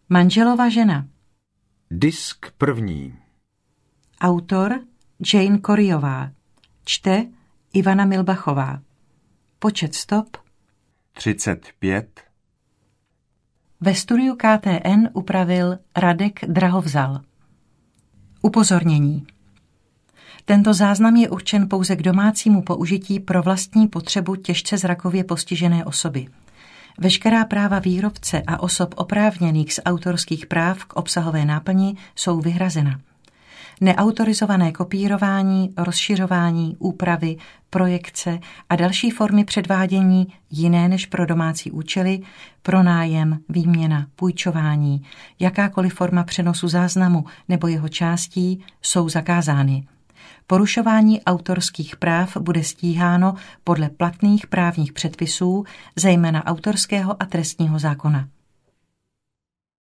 Manželova žena. Disk první. Autor Jane Coryová. Čte Ivana Milbachová. Počet stop 35. Ve studiu KTN upravil Radek Drahovzal. Upozornění. Tento záznam je určen pouze k domácímu použití pro vlastní potřebu těžce zrakově postižené osoby. Veškerá práva výrobce a osob oprávněných z autorských práv k obsahové náplni jsou vyhrazena. Neautorizované kopírování, rozšiřování, úpravy, projekce a další formy předvádění jiné než pro domácí účely, pronájem, výměna, půjčování, jakákoliv forma přenosu záznamu nebo jeho částí jsou zakázány. Porušování autorských práv bude stíháno podle platných právních předpisů, zejména autorského a trestního zákona.